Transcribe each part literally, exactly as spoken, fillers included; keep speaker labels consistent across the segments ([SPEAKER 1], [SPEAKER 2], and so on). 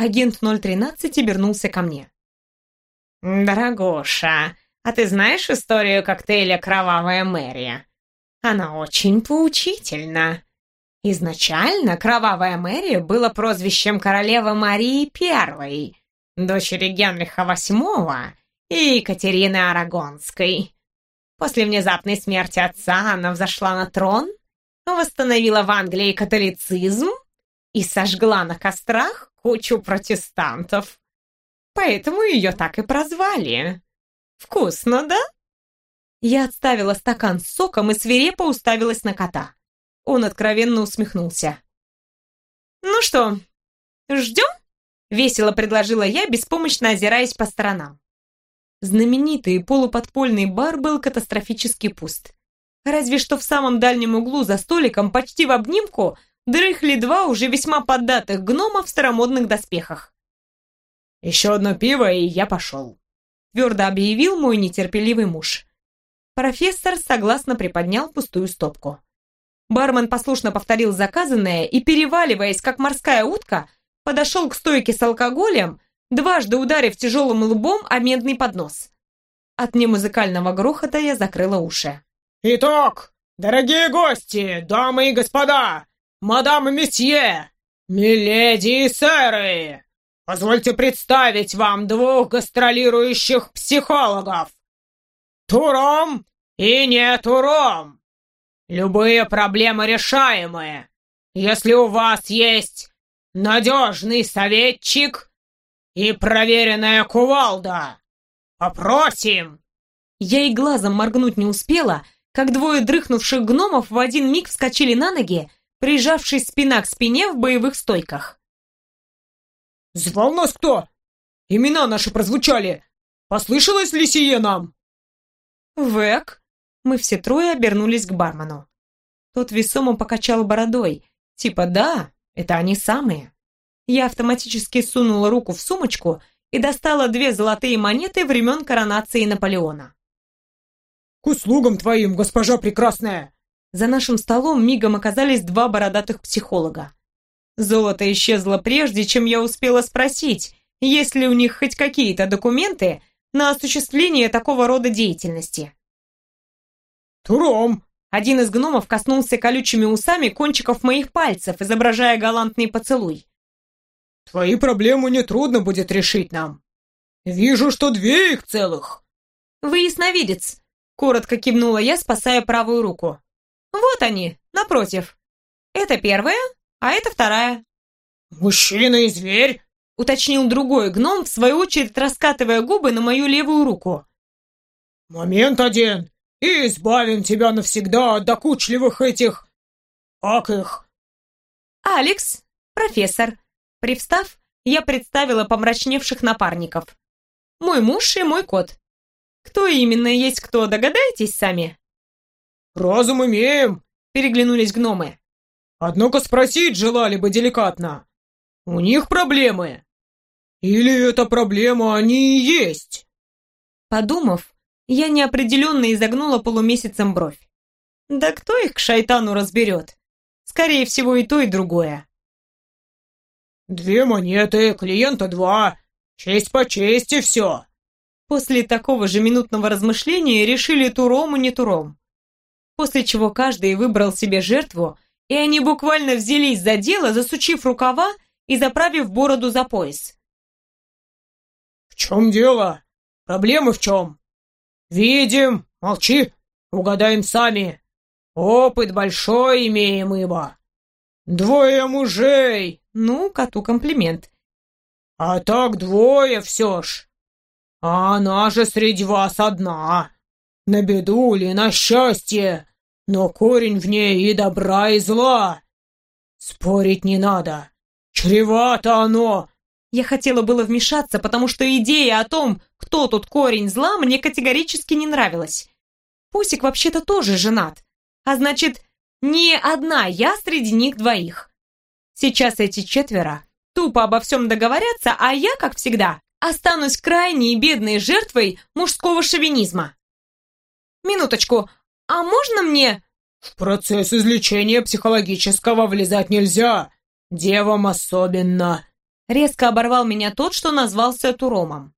[SPEAKER 1] Агент ноль тринадцать обернулся ко мне. «Дорогуша, а ты знаешь историю коктейля «Кровавая Мэри»? Она очень поучительна. Изначально Кровавая Мэри было прозвищем королевы Марии Первой, дочери Генриха Восьмого и Екатерины Арагонской. После внезапной смерти отца она взошла на трон, восстановила в Англии католицизм и сожгла на кострах кучу протестантов. Поэтому ее так и прозвали. Вкусно, да?» Я отставила стакан с соком и свирепо уставилась на кота. Он откровенно усмехнулся. «Ну что, ждем?» — весело предложила я, беспомощно озираясь по сторонам. Знаменитый полуподпольный бар был катастрофически пуст. Разве что в самом дальнем углу за столиком, почти в обнимку, дрыхли два уже весьма поддатых гнома в старомодных доспехах. «Еще одно пиво, и я пошел», — твердо объявил мой нетерпеливый муж. Профессор согласно приподнял пустую стопку. Бармен послушно повторил заказанное и, переваливаясь, как морская утка, подошел к стойке с алкоголем, дважды ударив тяжелым лбом о медный поднос. От немузыкального грохота я закрыла уши.
[SPEAKER 2] «Итак, дорогие гости, дамы и господа, мадам и месье, миледи и сэры, позвольте представить вам двух гастролирующих психологов. Туром и не туром. Любые проблемы решаемые, если у вас есть надежный советчик и проверенная кувалда. Попросим!»
[SPEAKER 1] Я и глазом моргнуть не успела, как двое дрыхнувших гномов в один миг вскочили на ноги, прижавшись спина к спине в боевых стойках.
[SPEAKER 2] «Звал нас кто? Имена наши прозвучали. Послышалось ли сие нам?»
[SPEAKER 1] «Вэк!» Мы все трое обернулись к бармену. Тот весомо покачал бородой. Типа да, это они самые. Я автоматически сунула руку в сумочку и достала две золотые монеты времен коронации Наполеона.
[SPEAKER 2] «К услугам твоим, госпожа прекрасная!»
[SPEAKER 1] За нашим столом мигом оказались два бородатых психолога. Золото исчезло прежде, чем я успела спросить, есть ли у них хоть какие-то документы на осуществление такого рода деятельности.
[SPEAKER 2] «Туром!»
[SPEAKER 1] Один из гномов коснулся колючими усами кончиков моих пальцев, изображая галантный поцелуй.
[SPEAKER 2] «Твои проблемы нетрудно будет решить нам. Вижу, что две их целых».
[SPEAKER 1] «Вы ясновидец», — коротко кивнула я, спасая правую руку. «Вот они, напротив. Это первая, а это вторая».
[SPEAKER 2] «Мужчина и зверь?»
[SPEAKER 1] — уточнил другой гном, в свою очередь раскатывая губы на мою левую руку.
[SPEAKER 2] «Момент один, и избавим тебя навсегда от докучливых этих... как их?»
[SPEAKER 1] «Алекс, профессор». Привстав, я представила помрачневших напарников. «Мой муж и мой кот. Кто именно есть кто, догадаетесь сами?»
[SPEAKER 2] «Разум имеем», —
[SPEAKER 1] переглянулись гномы.
[SPEAKER 2] «Однако спросить желали бы деликатно. У них проблемы? Или эта проблема они и есть?»
[SPEAKER 1] Подумав, я неопределенно изогнула полумесяцем бровь. Да кто их к шайтану разберет? Скорее всего, и то, и другое.
[SPEAKER 2] «Две монеты, клиента два. Честь по чести все».
[SPEAKER 1] После такого же минутного размышления решили туром и не туром. После чего каждый выбрал себе жертву, и они буквально взялись за дело, засучив рукава и заправив бороду за пояс.
[SPEAKER 2] «В чем дело? Проблемы в чем? Видим, молчи, угадаем сами. Опыт большой имеем ибо. Двое мужей».
[SPEAKER 1] Ну, коту комплимент.
[SPEAKER 2] «А так двое все ж. А она же среди вас одна. На беду ли, на счастье, но корень в ней и добра, и зла. Спорить не надо. Чревато оно».
[SPEAKER 1] Я хотела было вмешаться, потому что идея о том, кто тут корень зла, мне категорически не нравилась. Пусик вообще-то тоже женат. А значит, не одна я среди них двоих. Сейчас эти четверо тупо обо всем договорятся, а я, как всегда, останусь крайней бедной жертвой мужского шовинизма. Минуточку, а можно мне...
[SPEAKER 2] В процесс излечения психологического влезать нельзя. Девам особенно.
[SPEAKER 1] Резко оборвал меня тот, что назвался Туромом.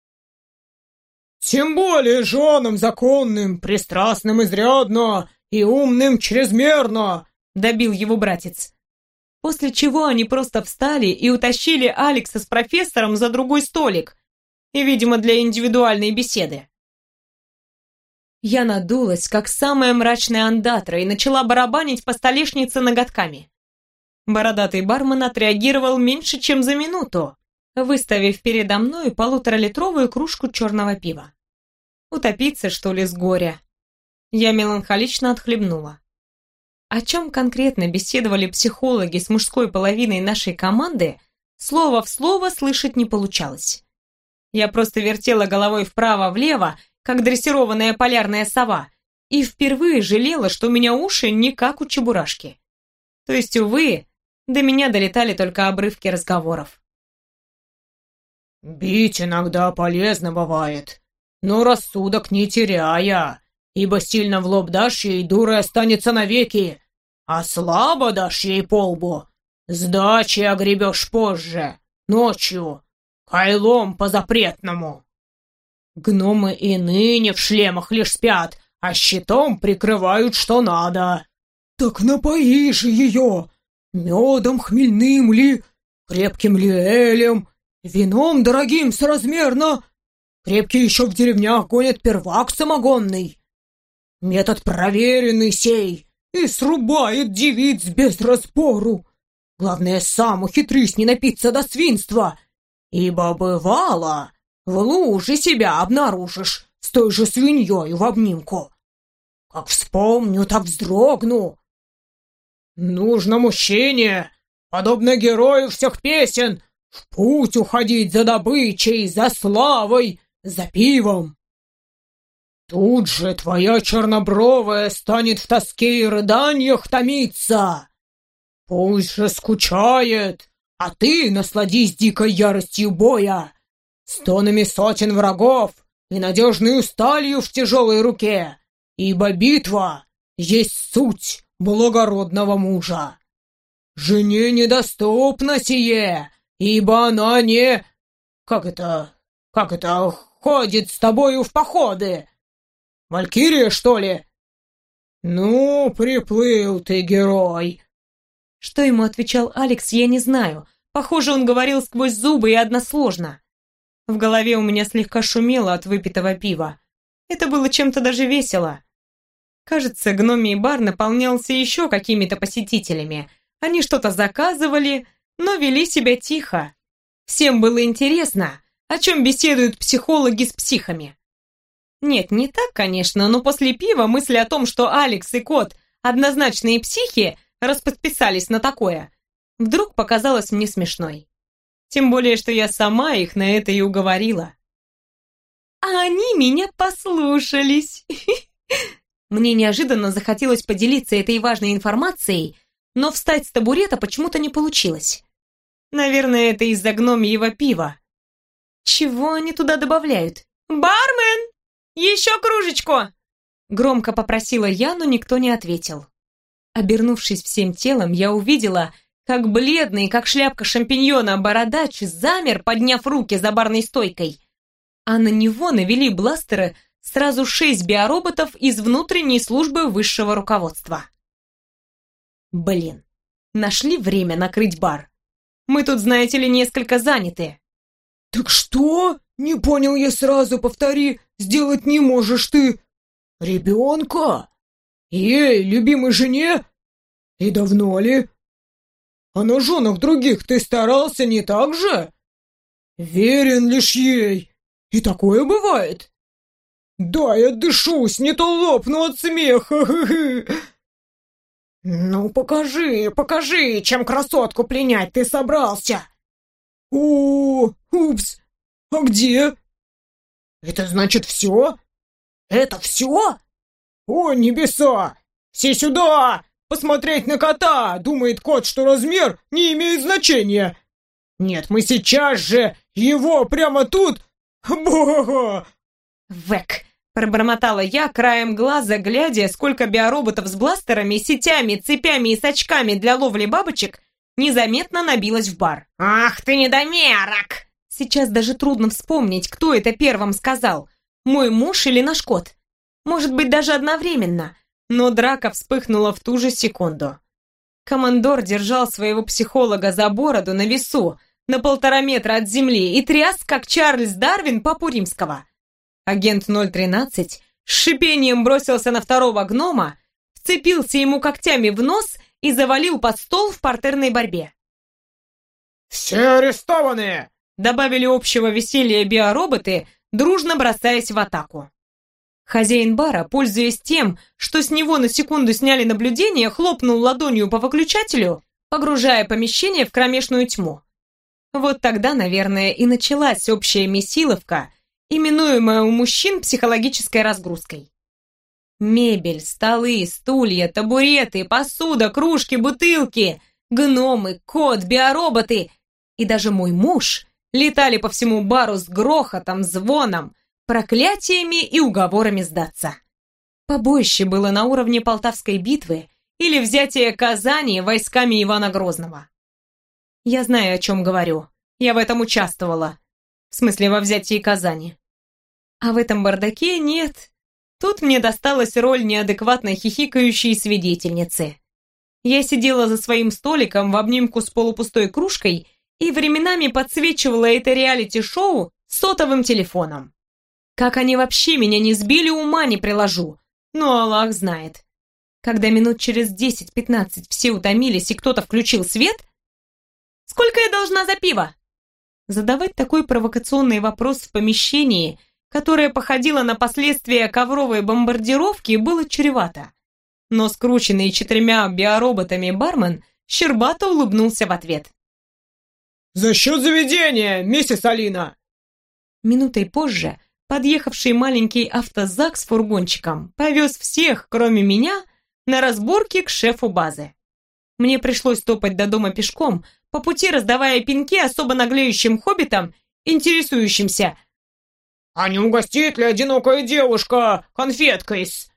[SPEAKER 2] «Тем более женам законным, пристрастным изрядно и умным чрезмерно!» — добил его братец.
[SPEAKER 1] После чего они просто встали и утащили Алекса с профессором за другой столик, и, видимо, для индивидуальной беседы. Я надулась, как самая мрачная андатра, и начала барабанить по столешнице ноготками. Бородатый бармен отреагировал меньше, чем за минуту, выставив передо мной полуторалитровую кружку черного пива. Утопиться, что ли, с горя? Я меланхолично отхлебнула. О чем конкретно беседовали психологи с мужской половиной нашей команды, слово в слово слышать не получалось. Я просто вертела головой вправо-влево, как дрессированная полярная сова, и впервые жалела, что у меня уши не как у чебурашки. То есть, увы, до меня долетали только обрывки разговоров.
[SPEAKER 2] «Бить иногда полезно бывает, но рассудок не теряя, ибо сильно в лоб дашь ей, дурой останется навеки, а слабо дашь ей по лбу, сдачи огребешь позже, ночью, кайлом по-запретному. Гномы и ныне в шлемах лишь спят, а щитом прикрывают что надо. Так напои же ее, медом хмельным ли, крепким ли элем, вином дорогим соразмерно. Крепкие еще в деревнях гонят первак самогонный. Метод проверенный сей и срубает девиц без разбору. Главное, сам ухитрись не напиться до свинства, ибо бывало, в луже себя обнаружишь с той же свиньей в обнимку. Как вспомню, так вздрогну. Нужно мужчине, подобно герою всех песен, в путь уходить за добычей, за славой, за пивом. Тут же твоя чернобровая станет в тоске и рыданиях томиться. Пусть же скучает, а ты насладись дикой яростью боя, стонами сотен врагов и надежной сталью в тяжелой руке, ибо битва есть суть благородного мужа. Жене недоступно сие, ибо она не... Как это... Как это... ходит с тобою в походы? Валькирия, что ли? Ну, приплыл ты, герой.
[SPEAKER 1] Что ему отвечал Алекс, я не знаю. Похоже, он говорил сквозь зубы и односложно. В голове у меня слегка шумело от выпитого пива. Это было чем-то даже весело. Кажется, гномий бар наполнялся еще какими-то посетителями. Они что-то заказывали, но вели себя тихо. Всем было интересно, о чем беседуют психологи с психами. Нет, не так, конечно, но после пива мысль о том, что Алекс и кот однозначные психи, расподписались на такое, вдруг показалась мне смешной. Тем более, что я сама их на это и уговорила. А они меня послушались. Мне неожиданно захотелось поделиться этой важной информацией, но встать с табурета почему-то не получилось. Наверное, это из-за гномьего пива. Чего они туда добавляют? «Бармен! Еще кружечку!» Громко попросила я, но никто не ответил. Обернувшись всем телом, я увидела, как бледный, как шляпка шампиньона, бородач замер, подняв руки за барной стойкой, а на него навели бластеры сразу шесть биороботов из внутренней службы высшего руководства. Блин, нашли время накрыть бар. Мы тут, знаете ли, несколько заняты.
[SPEAKER 2] Так что? Не понял я сразу, повтори, сделать не можешь ты. Ребенка? Ей, любимой жене? И давно ли? А на женах других ты старался не так же? Верен лишь ей. И такое бывает. Да, я дышусь, не то лопну от смеха. Ну, покажи, покажи, чем красотку пленять ты собрался. О, упс, а где? Это значит все? Это все? О, небеса! Все сюда! Посмотреть на кота! Думает кот, что размер не имеет значения. Нет, мы сейчас же его прямо тут... Бо!
[SPEAKER 1] Вэк! Пробормотала я, краем глаза глядя, сколько биороботов с бластерами, сетями, цепями и сачками для ловли бабочек незаметно набилась в бар. «Ах ты недомерок!» Сейчас даже трудно вспомнить, кто это первым сказал. Мой муж или наш кот. Может быть, даже одновременно. Но драка вспыхнула в ту же секунду. Командор держал своего психолога за бороду на весу, на полтора метра от земли, и тряс, как Чарльз Дарвин папу римского. Агент ноль тринадцать с шипением бросился на второго гнома, вцепился ему когтями в нос и завалил под стол в партерной борьбе.
[SPEAKER 2] «Все арестованы!»
[SPEAKER 1] Добавили общего веселья биороботы, дружно бросаясь в атаку. Хозяин бара, пользуясь тем, что с него на секунду сняли наблюдение, хлопнул ладонью по выключателю, погружая помещение в кромешную тьму. Вот тогда, наверное, и началась общая месиловка, именуемая у мужчин психологической разгрузкой. Мебель, столы, стулья, табуреты, посуда, кружки, бутылки, гномы, кот, биороботы и даже мой муж летали по всему бару с грохотом, звоном, проклятиями и уговорами сдаться. Побоище было на уровне Полтавской битвы или взятия Казани войсками Ивана Грозного. Я знаю, о чем говорю. Я в этом участвовала. В смысле, во взятии Казани. А в этом бардаке нет. Тут мне досталась роль неадекватно хихикающей свидетельницы. Я сидела за своим столиком в обнимку с полупустой кружкой и временами подсвечивала это реалити-шоу сотовым телефоном. Как они вообще меня не сбили, ума не приложу. Но Аллах знает. Когда минут через десять-пятнадцать все утомились и кто-то включил свет... «Сколько я должна за пиво?» Задавать такой провокационный вопрос в помещении, которое походило на последствия ковровой бомбардировки, было чревато. Но скрученный четырьмя биороботами бармен щербато улыбнулся в ответ.
[SPEAKER 2] «За счет заведения, миссис Алина!»
[SPEAKER 1] Минутой позже подъехавший маленький автозак с фургончиком повез всех, кроме меня, на разборки к шефу базы. Мне пришлось топать до дома пешком, по пути раздавая пинки особо наглеющим хоббитам, интересующимся:
[SPEAKER 2] «А не угостит ли одинокая девушка конфеткой-с?»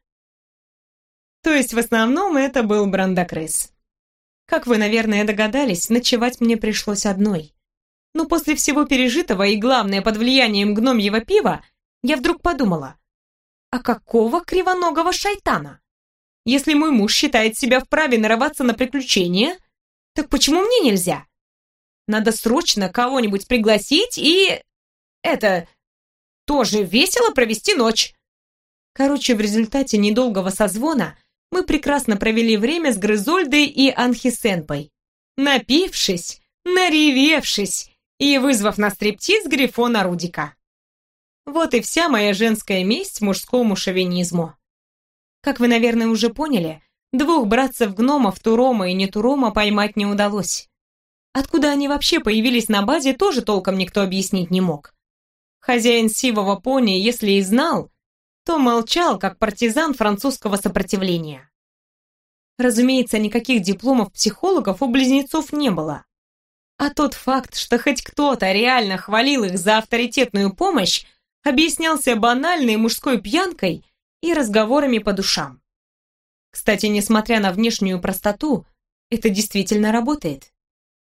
[SPEAKER 1] То есть в основном это был брандакрыс. Как вы, наверное, догадались, ночевать мне пришлось одной. Но после всего пережитого и, главное, под влиянием гномьего пива, я вдруг подумала: а какого кривоногого шайтана? Если мой муж считает себя вправе нарываться на приключения, так почему мне нельзя? Надо срочно кого-нибудь пригласить и... это... тоже весело провести ночь. Короче, в результате недолгого созвона мы прекрасно провели время с Грызольдой и Анхисенпой, напившись, наревевшись и вызвав на стриптиз Грифона Рудика. Вот и вся моя женская месть мужскому шовинизму. Как вы, наверное, уже поняли, двух братцев-гномов Турома и Нетурома поймать не удалось. Откуда они вообще появились на базе, тоже толком никто объяснить не мог. Хозяин сивого пони, если и знал, то молчал, как партизан французского сопротивления. Разумеется, никаких дипломов психологов у близнецов не было. А тот факт, что хоть кто-то реально хвалил их за авторитетную помощь, объяснялся банальной мужской пьянкой и разговорами по душам. Кстати, несмотря на внешнюю простоту, это действительно работает.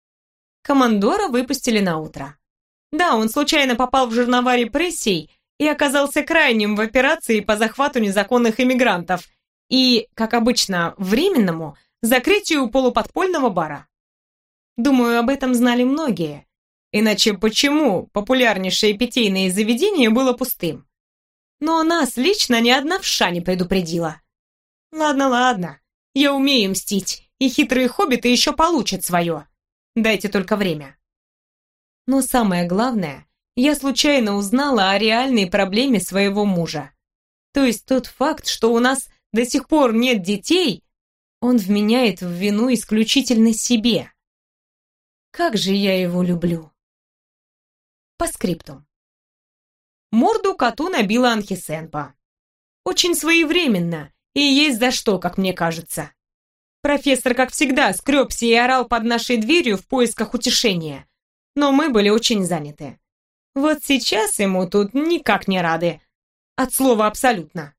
[SPEAKER 1] Командора выпустили на утро. Да, он случайно попал в жернова репрессий и оказался крайним в операции по захвату незаконных иммигрантов и, как обычно, временному закрытию полуподпольного бара. Думаю, об этом знали многие. Иначе почему популярнейшее питейное заведение было пустым? Но нас лично ни одна вша не предупредила. Ладно, ладно, я умею мстить, и хитрые хоббиты еще получат свое. Дайте только время. Но самое главное, я случайно узнала о реальной проблеме своего мужа. То есть тот факт, что у нас до сих пор нет детей, он вменяет в вину исключительно себе. Как же я его люблю. По скрипту. Морду коту набила Анхисенпа. Очень своевременно, и есть за что, как мне кажется. Профессор, как всегда, скребся и орал под нашей дверью в поисках утешения, но мы были очень заняты. Вот сейчас ему тут никак не рады. От слова абсолютно.